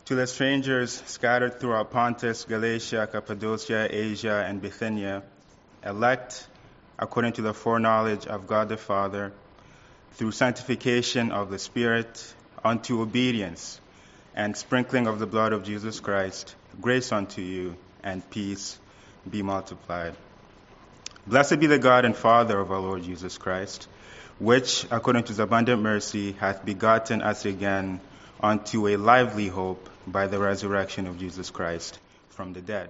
To the strangers scattered throughout Pontus, Galatia, Cappadocia, Asia, and Bithynia, elect according to the foreknowledge of God the Father, through sanctification of the Spirit, unto obedience and sprinkling of the blood of Jesus Christ, grace unto you and peace be multiplied. Blessed be the God and Father of our Lord Jesus Christ, which, according to his abundant mercy, hath begotten us again unto a lively hope by the resurrection of Jesus Christ from the dead,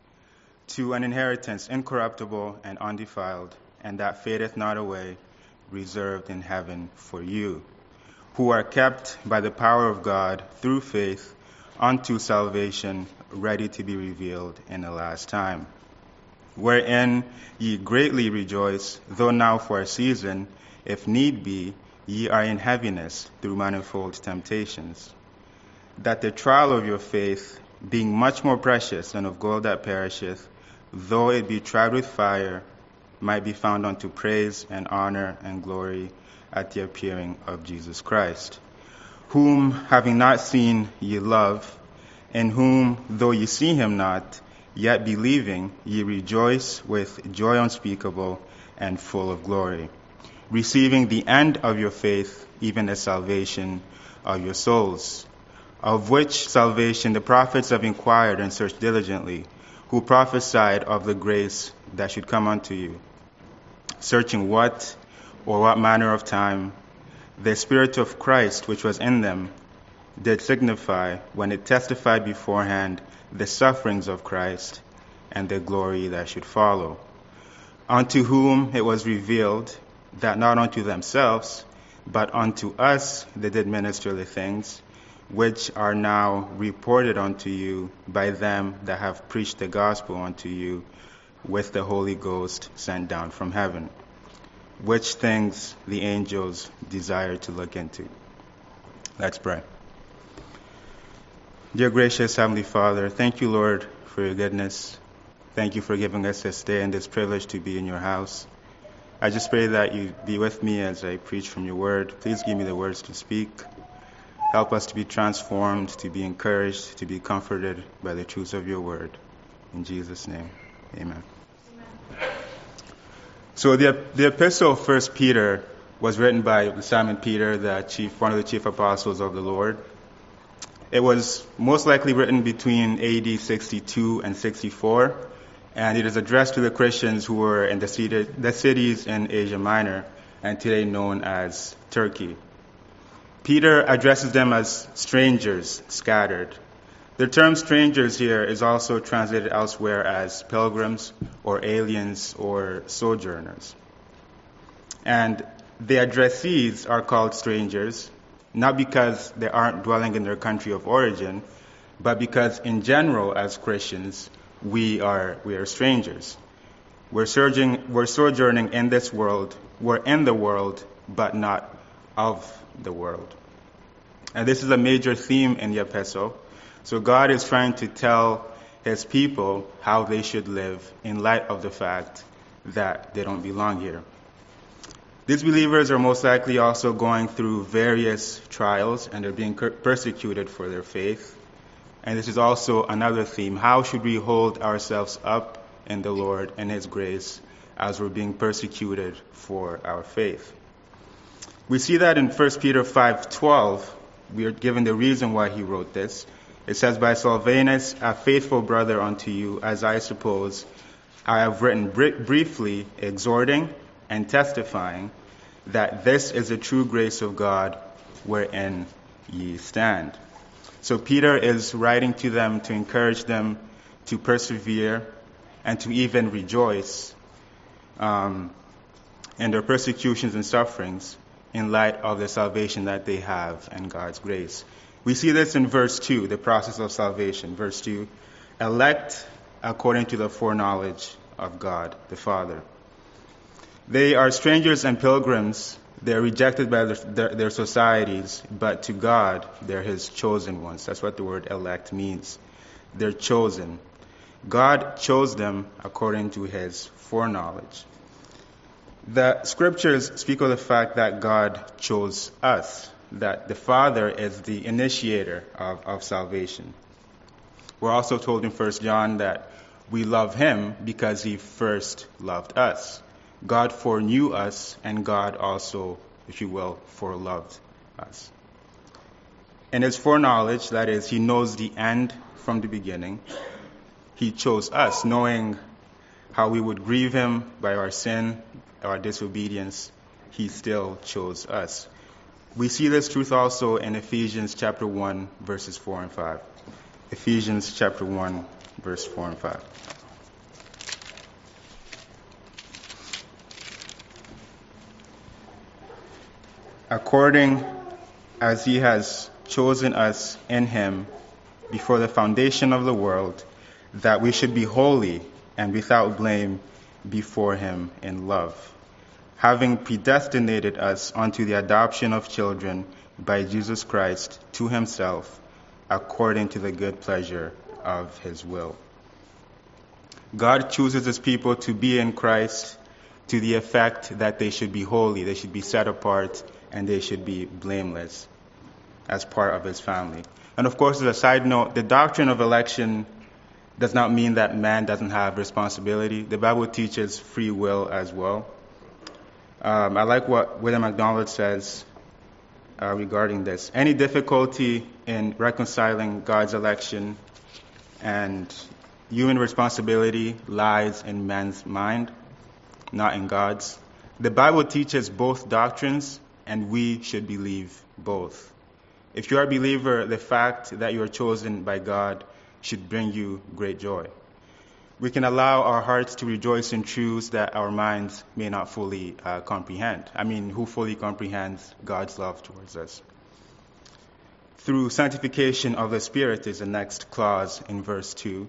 to an inheritance incorruptible and undefiled, and that fadeth not away, reserved in heaven for you, who are kept by the power of God through faith unto salvation, ready to be revealed in the last time, wherein ye greatly rejoice, though now for a season, if need be, ye are in heaviness through manifold temptations, that the trial of your faith, being much more precious than of gold that perisheth, though it be tried with fire, might be found unto praise and honor and glory at the appearing of Jesus Christ, whom, having not seen, ye love, in whom, though ye see him not, yet believing, ye rejoice with joy unspeakable and full of glory, receiving the end of your faith, even the salvation of your souls, of which salvation the prophets have inquired and searched diligently, who prophesied of the grace that should come unto you, searching what manner of time the Spirit of Christ which was in them did signify when it testified beforehand the sufferings of Christ and the glory that should follow, unto whom it was revealed that not unto themselves, but unto us they did minister the things which are now reported unto you by them that have preached the gospel unto you with the Holy Ghost sent down from heaven, which things the angels desire to look into. Let's pray. Dear gracious Heavenly Father, thank you, Lord, for your goodness. Thank you for giving us this day and this privilege to be in your house. I just pray that you be with me as I preach from your word. Please give me the words to speak. Help us to be transformed, to be encouraged, to be comforted by the truths of your word. In Jesus' name, amen. So the epistle of 1 Peter was written by Simon Peter, one of the chief apostles of the Lord. It was most likely written between AD 62 and 64, and it is addressed to the Christians who were in the cities in Asia Minor, and today known as Turkey. Peter addresses them as strangers scattered. The term strangers here is also translated elsewhere as pilgrims or aliens or sojourners. And the addressees are called strangers, not because they aren't dwelling in their country of origin, but because in general as Christians, we are strangers. We're sojourning in this world. We're in the world, but not of the world. And this is a major theme in the epistle. So God is trying to tell his people how they should live in light of the fact that they don't belong here. These believers are most likely also going through various trials, and they're being persecuted for their faith. And this is also another theme. How should we hold ourselves up in the Lord and his grace as we're being persecuted for our faith? We see that in 1 Peter 5:12. We are given the reason why he wrote this. It says, "By Silvanus, a faithful brother unto you, as I suppose, I have written briefly, exhorting and testifying that this is the true grace of God wherein ye stand." So Peter is writing to them to encourage them to persevere and to even rejoice in their persecutions and sufferings in light of the salvation that they have and God's grace. We see this in verse 2, the process of salvation. Verse 2, elect according to the foreknowledge of God the Father. They are strangers and pilgrims. They're rejected by their societies, but to God, they're his chosen ones. That's what the word elect means. They're chosen. God chose them according to his foreknowledge. The scriptures speak of the fact that God chose us. that the Father is the initiator of salvation. We're also told in 1 John that we love him because he first loved us. God foreknew us, and God also, if you will, foreloved us. In his foreknowledge, that is, he knows the end from the beginning, he chose us, knowing how we would grieve him by our sin, our disobedience. He still chose us. We see this truth also in Ephesians chapter 1, verses 4 and 5. Ephesians chapter 1, verse 4 and 5. According as he has chosen us in him before the foundation of the world, that we should be holy and without blame before him in love, having predestinated us unto the adoption of children by Jesus Christ to himself, according to the good pleasure of his will. God chooses his people to be in Christ to the effect that they should be holy, they should be set apart, and they should be blameless as part of his family. And of course, as a side note, the doctrine of election does not mean that man doesn't have responsibility. The Bible teaches free will as well. I like what William MacDonald says regarding this. Any difficulty in reconciling God's election and human responsibility lies in man's mind, not in God's. The Bible teaches both doctrines, and we should believe both. If you are a believer, the fact that you are chosen by God should bring you great joy. We can allow our hearts to rejoice in truths that our minds may not fully comprehend. I mean, who fully comprehends God's love towards us? Through sanctification of the Spirit is the next clause in verse 2.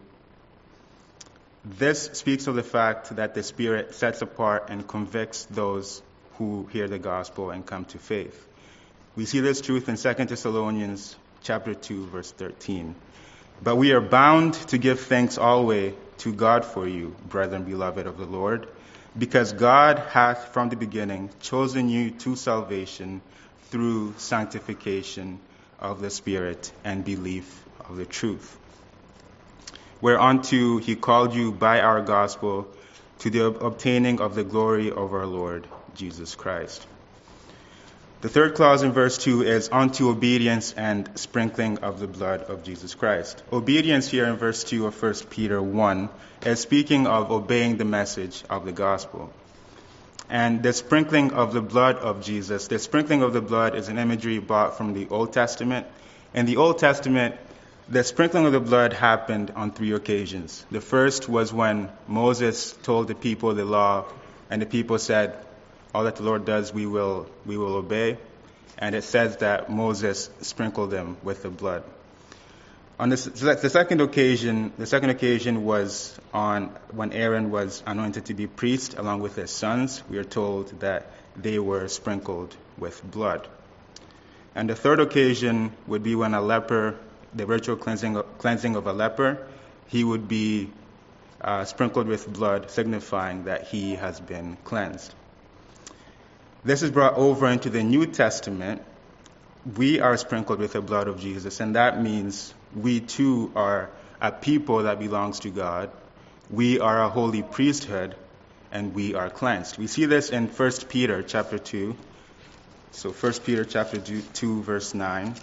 This speaks of the fact that the Spirit sets apart and convicts those who hear the gospel and come to faith. We see this truth in 2 Thessalonians chapter 2, verse 13. But we are bound to give thanks always to God for you, brethren beloved of the Lord, because God hath from the beginning chosen you to salvation through sanctification of the Spirit and belief of the truth, whereunto he called you by our gospel to the obtaining of the glory of our Lord Jesus Christ. The third clause in verse 2 is unto obedience and sprinkling of the blood of Jesus Christ. Obedience here in verse 2 of 1 Peter 1 is speaking of obeying the message of the gospel. And the sprinkling of the blood of Jesus, the sprinkling of the blood is an imagery brought from the Old Testament. In the Old Testament, the sprinkling of the blood happened on 3 occasions. The first was when Moses told the people the law, and the people said, all that the Lord does, we will obey. And it says that Moses sprinkled them with the blood. On the second occasion was on when Aaron was anointed to be priest along with his sons. We are told that they were sprinkled with blood. And the third occasion would be when a leper, the ritual cleansing of a leper, he would be sprinkled with blood, signifying that he has been cleansed. This is brought over into the New Testament. We are sprinkled with the blood of Jesus, and that means we too are a people that belongs to God. We are a holy priesthood, and we are cleansed. We see this in 1 Peter chapter 2. So 1 Peter chapter 2, verse 9.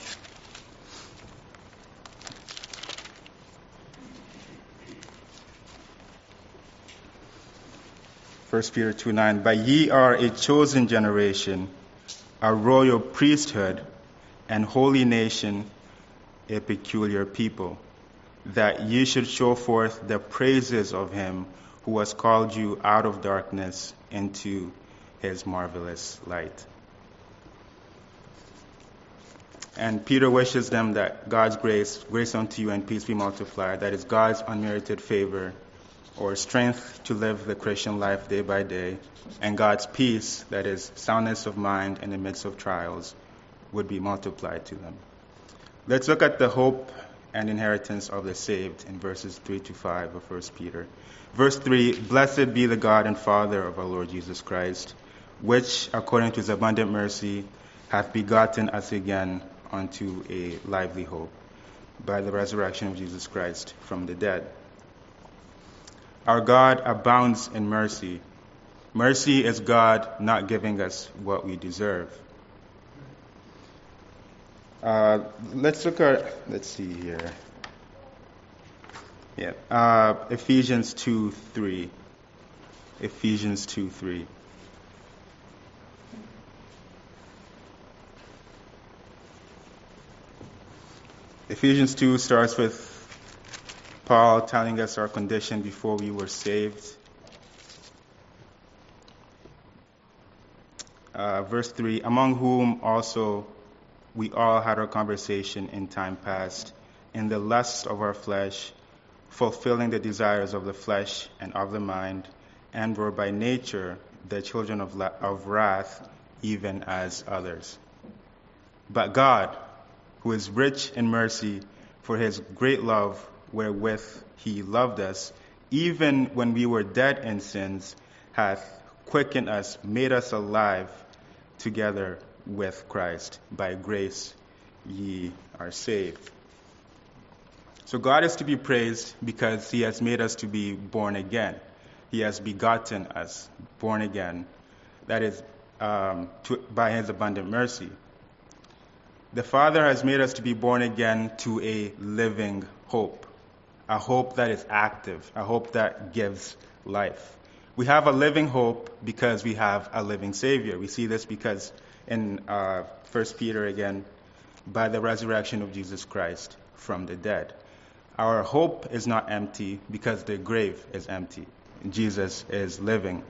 First Peter 2:9, but ye are a chosen generation, a royal priesthood, and holy nation, a peculiar people, that ye should show forth the praises of him who has called you out of darkness into his marvelous light. And Peter wishes them that God's grace unto you and peace be multiplied, that is God's unmerited favor or strength to live the Christian life day by day, and God's peace, that is soundness of mind in the midst of trials, would be multiplied to them. Let's look at the hope and inheritance of the saved in verses 3 to 5 of 1 Peter. Verse 3, blessed be the God and Father of our Lord Jesus Christ, which, according to his abundant mercy, hath begotten us again unto a lively hope by the resurrection of Jesus Christ from the dead. Our God abounds in mercy. Mercy is God not giving us what we deserve. Let's see here. Yeah. Ephesians 2:3. Ephesians 2:3. Ephesians 2 starts with Paul telling us our condition before we were saved. Verse 3, among whom also we all had our conversation in time past, in the lust of our flesh, fulfilling the desires of the flesh and of the mind, and were by nature the children of wrath, even as others. But God, who is rich in mercy, for his great love wherewith he loved us, even when we were dead in sins, hath quickened us, made us alive together with Christ. By grace ye are saved. So God is to be praised because he has made us to be born again. He has begotten us, born again. That is by his abundant mercy. The Father has made us to be born again to a living hope, a hope that is active, a hope that gives life. We have a living hope because we have a living Savior. We see this because in 1 Peter again, by the resurrection of Jesus Christ from the dead. Our hope is not empty because the grave is empty. Jesus is living.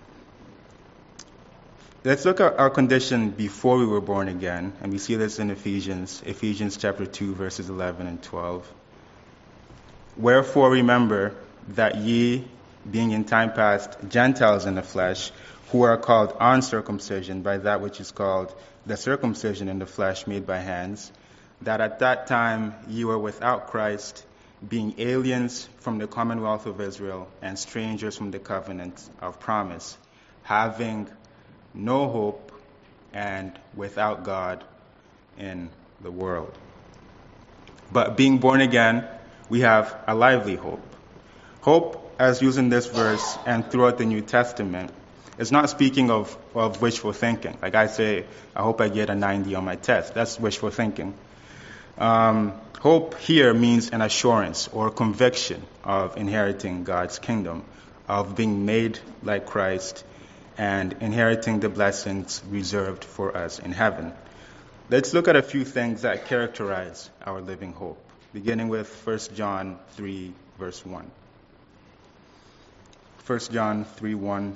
Let's look at our condition before we were born again, and we see this in Ephesians chapter 2, verses 11 and 12. Wherefore remember that ye, being in time past Gentiles in the flesh, who are called uncircumcision by that which is called the circumcision in the flesh made by hands, that at that time ye were without Christ, being aliens from the commonwealth of Israel and strangers from the covenant of promise, having no hope and without God in the world. But being born again, we have a lively hope. Hope, as used in this verse and throughout the New Testament, is not speaking of wishful thinking. Like I say, I hope I get a 90 on my test. That's wishful thinking. Hope here means an assurance or conviction of inheriting God's kingdom, of being made like Christ, and inheriting the blessings reserved for us in heaven. Let's look at a few things that characterize our living hope, beginning with 1 John 3, verse 1. 1 John 3, 1.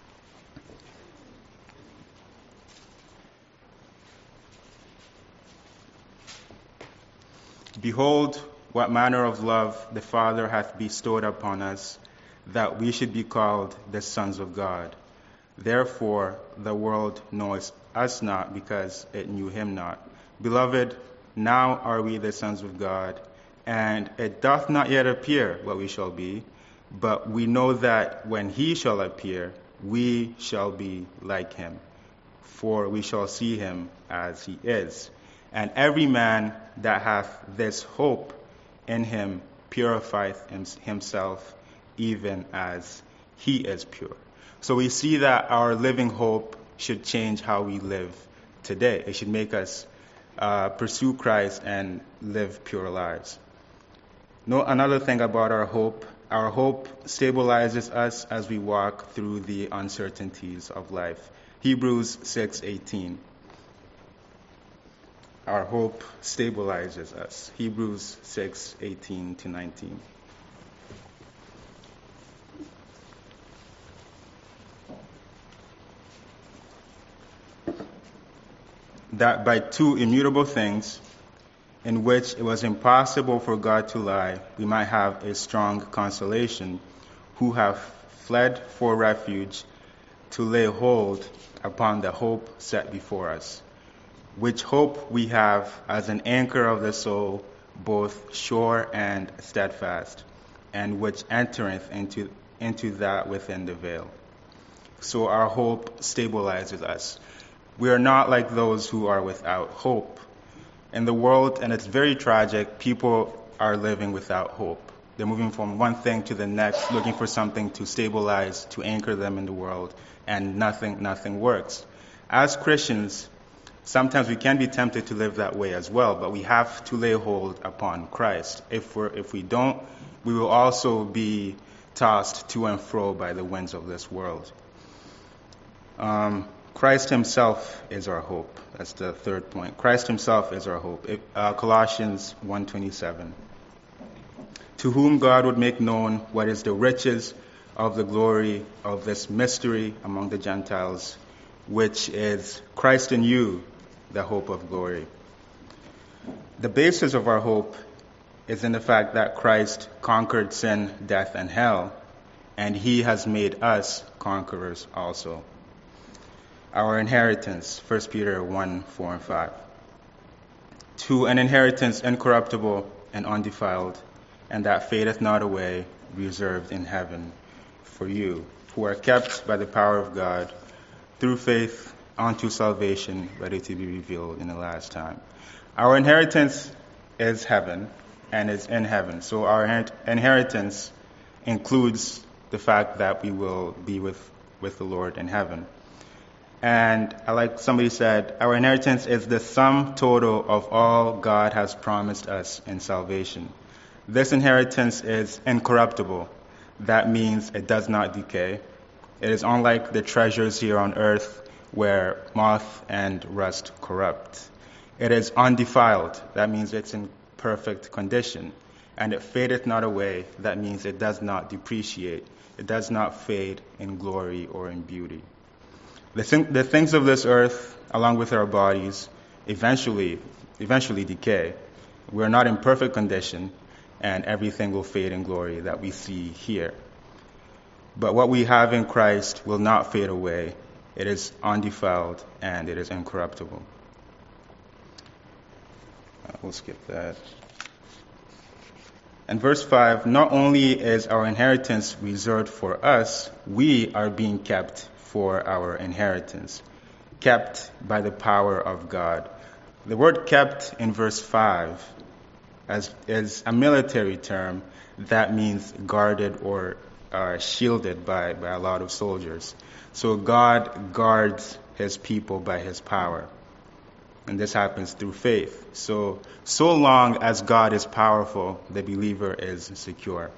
Behold, what manner of love the Father hath bestowed upon us, that we should be called the sons of God. Therefore the world knoweth us not, because it knew him not. Beloved, now are we the sons of God, and it doth not yet appear what we shall be, but we know that when he shall appear, we shall be like him, for we shall see him as he is. And every man that hath this hope in him purifieth himself, even as he is pure. So we see that our living hope should change how we live today. It should make us pursue Christ and live pure lives. Another thing about our hope stabilizes us as we walk through the uncertainties of life. Hebrews 6:18. Our hope stabilizes us. Hebrews 6:18 to 19. That by two immutable things, in which it was impossible for God to lie, we might have a strong consolation, who have fled for refuge, to lay hold upon the hope set before us, which hope we have as an anchor of the soul, both sure and steadfast, and which entereth into that within the veil. So our hope stabilizes us. We are not like those who are without hope. In the world, and it's very tragic, people are living without hope. They're moving from one thing to the next, looking for something to stabilize, to anchor them in the world, and nothing works. As Christians, sometimes we can be tempted to live that way as well, but we have to lay hold upon Christ. If we don't, we will also be tossed to and fro by the winds of this world. Christ himself is our hope. That's the third point. Christ himself is our hope. Colossians 1:27. To whom God would make known what is the riches of the glory of this mystery among the Gentiles, which is Christ in you, the hope of glory. The basis of our hope is in the fact that Christ conquered sin, death, and hell, and he has made us conquerors also. Our inheritance, 1 Peter 1:4 and 5. To an inheritance incorruptible and undefiled, and that fadeth not away, reserved in heaven for you, who are kept by the power of God through faith unto salvation, ready to be revealed in the last time. Our inheritance is heaven and is in heaven. So our inheritance includes the fact that we will be with the Lord in heaven. And like somebody said, our inheritance is the sum total of all God has promised us in salvation. This inheritance is incorruptible. That means it does not decay. It is unlike the treasures here on earth where moth and rust corrupt. It is undefiled. That means it's in perfect condition. And it fadeth not away. That means it does not depreciate. It does not fade in glory or in beauty. The things of this earth, along with our bodies, eventually decay. We're not in perfect condition, and everything will fade in glory that we see here. But what we have in Christ will not fade away. It is undefiled, and it is incorruptible. We'll skip that. And verse 5, not only is our inheritance reserved for us, we are being kept for our inheritance, kept by the power of God. The word kept in verse 5 is a military term that means guarded or shielded by a lot of soldiers. So God guards his people by his power. And this happens through faith. So long as God is powerful, the believer is secure.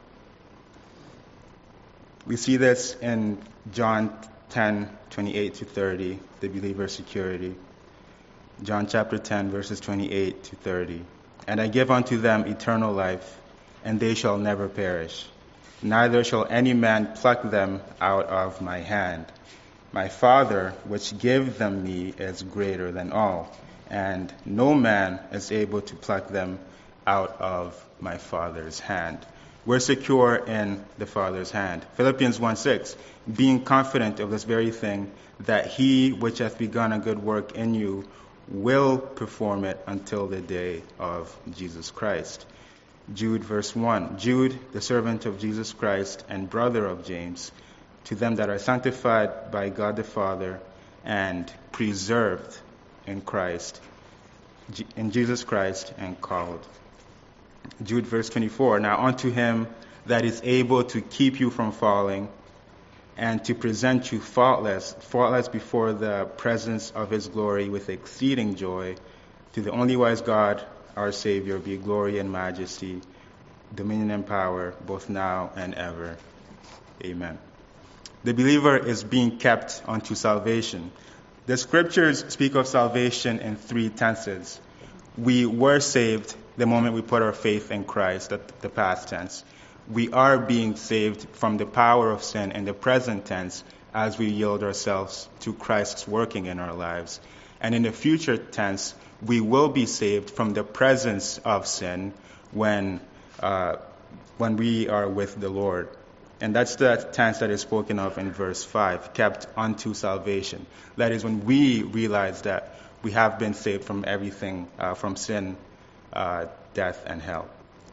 We see this in John 10:28-30, the believer's security. John chapter 10, verses 28-30. And I give unto them eternal life, and they shall never perish. Neither shall any man pluck them out of my hand. My Father, which gave them me, is greater than all, and no man is able to pluck them out of my Father's hand. We're secure in the Father's hand. Philippians 1:6, being confident of this very thing, that he which hath begun a good work in you will perform it until the day of Jesus Christ. Jude verse 1, Jude, the servant of Jesus Christ and brother of James, to them that are sanctified by God the Father and preserved in Christ, in Jesus Christ, and called. Jude verse 24, now unto him that is able to keep you from falling and to present you faultless before the presence of his glory with exceeding joy, to the only wise God, our Savior, be glory and majesty, dominion and power, both now and ever. Amen. The believer is being kept unto salvation. The scriptures speak of salvation in three tenses. We were saved the moment we put our faith in Christ, the past tense. We are being saved from the power of sin in the present tense as we yield ourselves to Christ's working in our lives. And in the future tense, we will be saved from the presence of sin when we are with the Lord. And that's the tense that is spoken of in verse 5, kept unto salvation. That is when we realize that we have been saved from everything, from sin, death, and hell.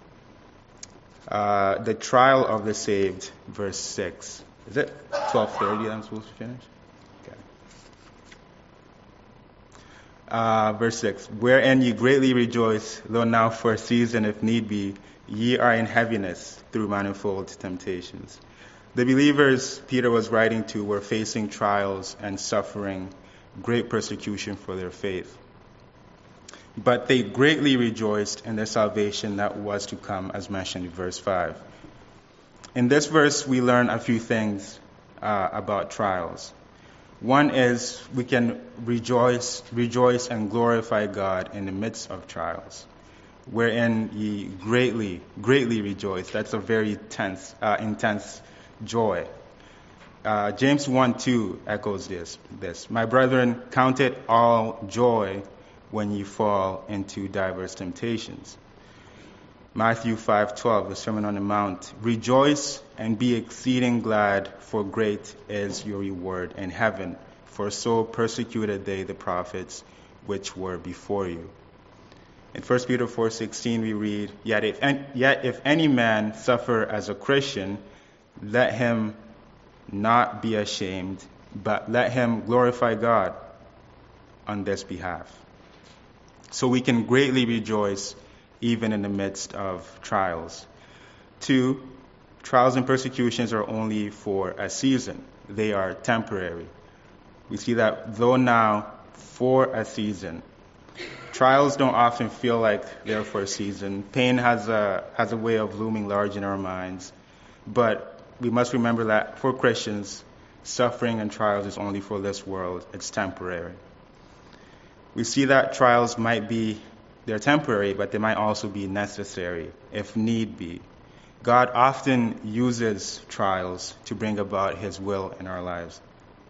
The trial of the saved, verse 6. Is it 12:30 I'm supposed to finish? Okay. Verse 6, wherein ye greatly rejoice, though now for a season, if need be, ye are in heaviness through manifold temptations. The believers Peter was writing to were facing trials and suffering great persecution for their faith. But they greatly rejoiced in the salvation that was to come, as mentioned in verse 5. In this verse, we learn a few things about trials. One is we can rejoice and glorify God in the midst of trials, wherein ye greatly rejoice. That's a very intense joy. James 1:2 echoes this. My brethren, count it all joy when ye fall into diverse temptations. Matthew 5:12, the Sermon on the Mount. Rejoice and be exceeding glad, for great is your reward in heaven. For so persecuted they the prophets which were before you. In 1 Peter 4:16 we read, Yet if any man suffer as a Christian, let him not be ashamed, but let him glorify God on this behalf. So we can greatly rejoice even in the midst of trials. 2, trials and persecutions are only for a season. They are temporary. We see that though now for a season. Trials don't often feel like they're for a season. Pain has a way of looming large in our minds. But we must remember that for Christians, suffering and trials is only for this world. It's temporary. We see that trials they're temporary, but they might also be necessary if need be. God often uses trials to bring about his will in our lives.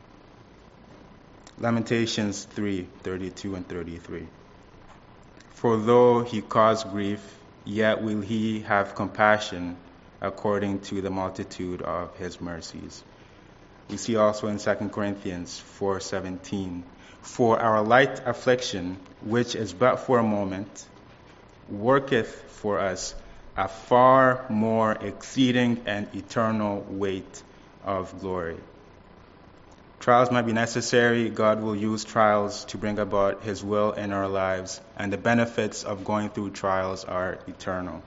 Lamentations 3:32 and 33. For though he cause grief, yet will he have compassion according to the multitude of his mercies. We see also in 2 Corinthians 4:17. For our light affliction, which is but for a moment, worketh for us a far more exceeding and eternal weight of glory. Trials might be necessary. God will use trials to bring about his will in our lives, and the benefits of going through trials are eternal.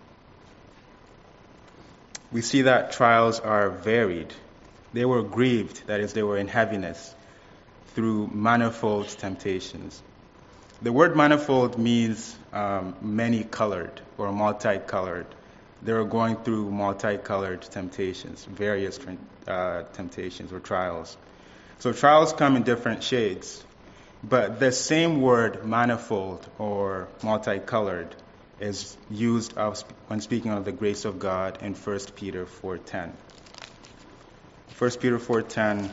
We see that trials are varied. They were grieved, that is, they were in heaviness, through manifold temptations. The word manifold means many-colored or multicolored. They were going through multicolored temptations, various temptations or trials. So trials come in different shades, but the same word manifold or multicolored is used when speaking of the grace of God in 1 Peter 4:10. 1 Peter 4:10.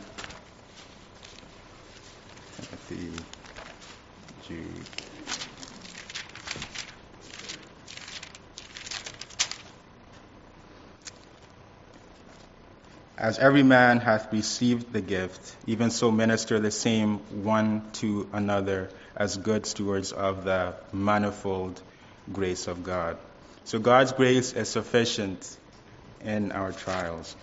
As every man hath received the gift, even so minister the same one to another as good stewards of the manifold grace of God. So God's grace is sufficient in our trials.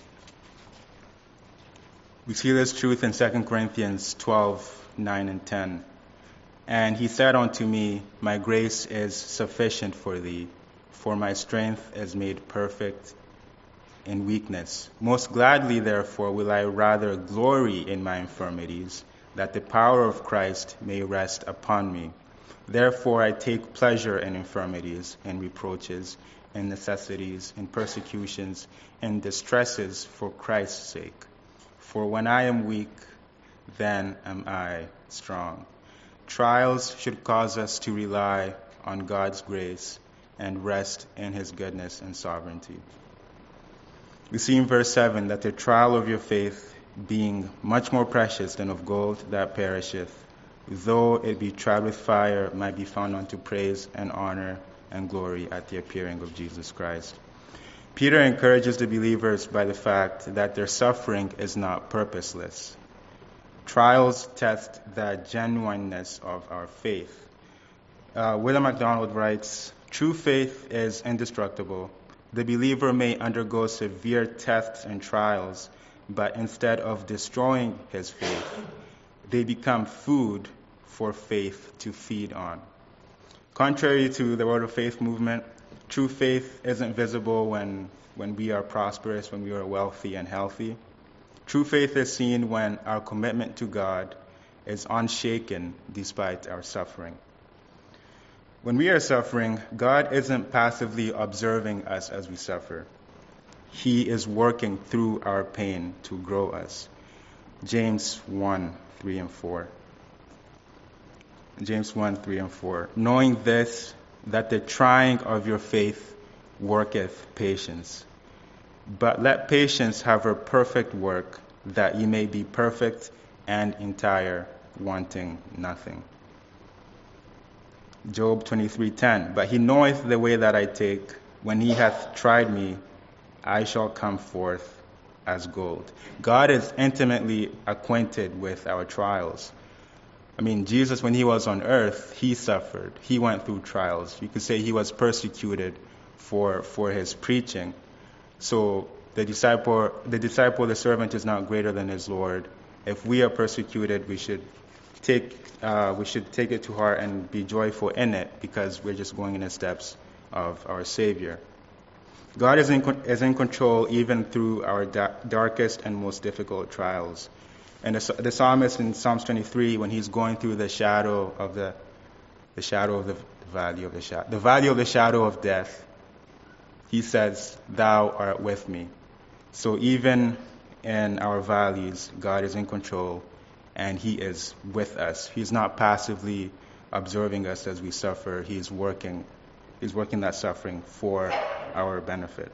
We see this truth in 2 Corinthians 12:9 and 10. And he said unto me, My grace is sufficient for thee, for my strength is made perfect in weakness. Most gladly, therefore, will I rather glory in my infirmities, that the power of Christ may rest upon me. Therefore I take pleasure in infirmities, in reproaches, in necessities, in persecutions, in distresses for Christ's sake. For when I am weak, then am I strong. Trials should cause us to rely on God's grace and rest in his goodness and sovereignty. We see in verse 7 that the trial of your faith, being much more precious than of gold that perisheth, though it be tried with fire, might be found unto praise and honor and glory at the appearing of Jesus Christ. Peter encourages the believers by the fact that their suffering is not purposeless. Trials test the genuineness of our faith. William MacDonald writes, True faith is indestructible. The believer may undergo severe tests and trials, but instead of destroying his faith, they become food for faith to feed on. Contrary to the Word of Faith movement, true faith isn't visible when we are prosperous, when we are wealthy and healthy. True faith is seen when our commitment to God is unshaken despite our suffering. When we are suffering, God isn't passively observing us as we suffer. He is working through our pain to grow us. James 1:3-4. James 1:3-4. Knowing this, that the trying of your faith worketh patience. But let patience have her perfect work, that ye may be perfect and entire, wanting nothing. Job 23:10. But he knoweth the way that I take. When he hath tried me, I shall come forth as gold. God is intimately acquainted with our trials. I mean, Jesus, when he was on earth, he suffered. He went through trials. You could say he was persecuted for his preaching. So the disciple, the servant is not greater than his Lord. If we are persecuted, we should take it to heart and be joyful in it, because we're just going in the steps of our Savior. God is in control even through our darkest and most difficult trials. And the psalmist in Psalms 23, when he's going through the valley of the shadow of death, he says, "Thou art with me." So even in our valleys, God is in control, and he is with us. He's not passively observing us as we suffer. He's working that suffering for our benefit.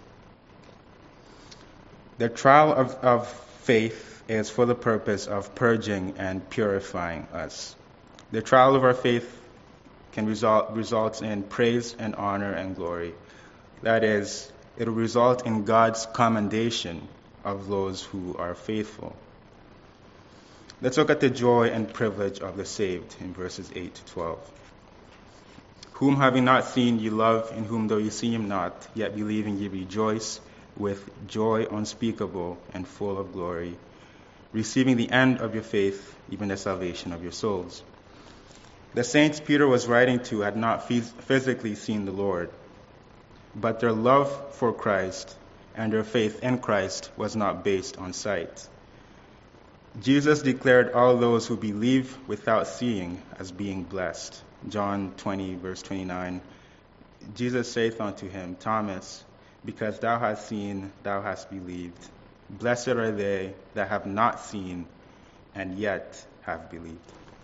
The trial of faith is for the purpose of purging and purifying us. The trial of our faith can results in praise and honor and glory. That is, it will result in God's commendation of those who are faithful. Let's look at the joy and privilege of the saved in verses 8-12. Whom having not seen ye love, in whom though ye see him not, yet believing ye rejoice with joy unspeakable and full of glory, receiving the end of your faith, even the salvation of your souls. The saints Peter was writing to had not physically seen the Lord, but their love for Christ and their faith in Christ was not based on sight. Jesus declared all those who believe without seeing as being blessed. John 20, verse 29. Jesus saith unto him, Thomas, because thou hast seen, thou hast believed. Blessed are they that have not seen and yet have believed.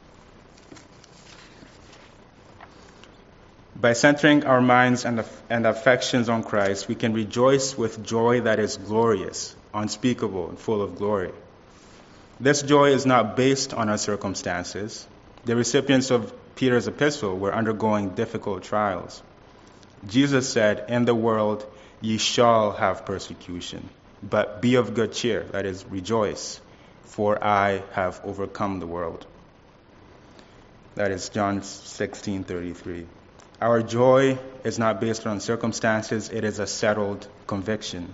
By centering our minds and affections on Christ, we can rejoice with joy that is glorious, unspeakable, and full of glory. This joy is not based on our circumstances. The recipients of Peter's epistle were undergoing difficult trials. Jesus said, in the world ye shall have persecution, but be of good cheer, that is, rejoice, for I have overcome the world. That is John 16:33. Our joy is not based on circumstances, it is a settled conviction.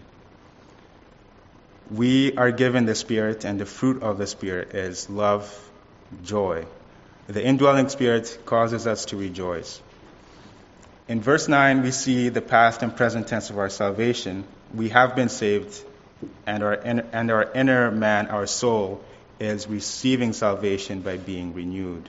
We are given the Spirit, and the fruit of the Spirit is love, joy. The indwelling Spirit causes us to rejoice. In verse 9, we see the past and present tense of our salvation. We have been saved, and our inner man, our soul, is receiving salvation by being renewed.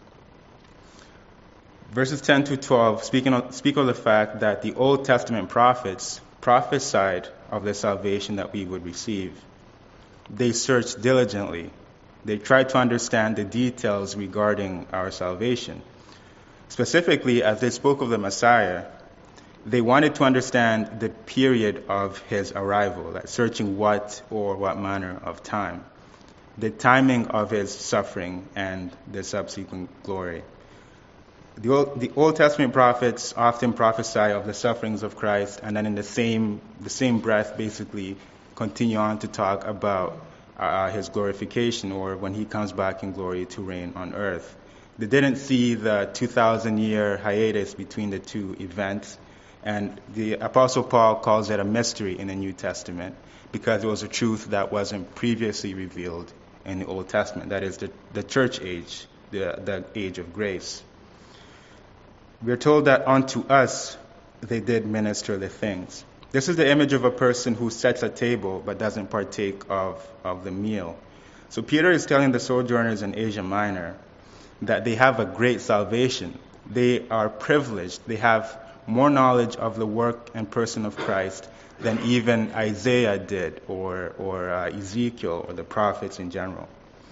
Verses 10-12 speak of the fact that the Old Testament prophets prophesied of the salvation that we would receive. They searched diligently. They tried to understand the details regarding our salvation. Specifically, as they spoke of the Messiah, they wanted to understand the period of his arrival, like searching what manner of time, the timing of his suffering and the subsequent glory. The Old Testament prophets often prophesy of the sufferings of Christ, and then in the same breath basically continue on to talk about his glorification, or when he comes back in glory to reign on earth. They didn't see the 2,000-year hiatus between the two events, and the Apostle Paul calls it a mystery in the New Testament because it was a truth that wasn't previously revealed in the Old Testament. That is the church age the age of grace. We're told that unto us they did minister the things. This is the image of a person who sets a table but doesn't partake of the meal. So Peter is telling the sojourners in Asia Minor that they have a great salvation. They are privileged. They have more knowledge of the work and person of Christ than even Isaiah did, or Ezekiel, or the prophets in general.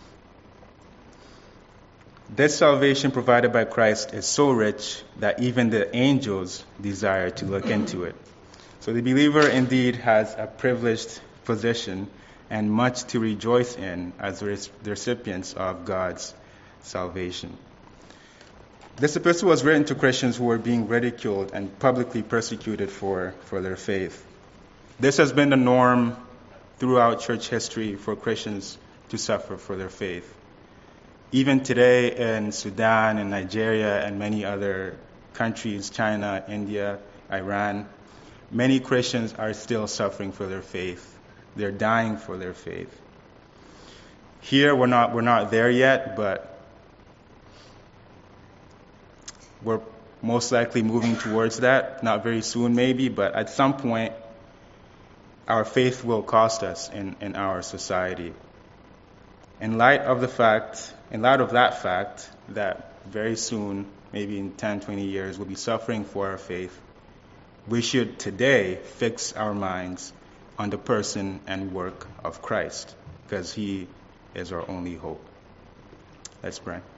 This salvation provided by Christ is so rich that even the angels desire to look into it. So the believer indeed has a privileged position and much to rejoice in as the recipients of God's salvation. This epistle was written to Christians who were being ridiculed and publicly persecuted for their faith. This has been the norm throughout church history for Christians to suffer for their faith. Even today in Sudan and Nigeria and many other countries, China, India, Iran, many Christians are still suffering for their faith. They're dying for their faith. Here we're not there yet, but we're most likely moving towards that. Not very soon maybe, but at some point our faith will cost us in our society. In light of that fact that very soon, maybe in 10, 20 years, we'll be suffering for our faith, we should today fix our minds on the person and work of Christ, because he is our only hope. Let's pray.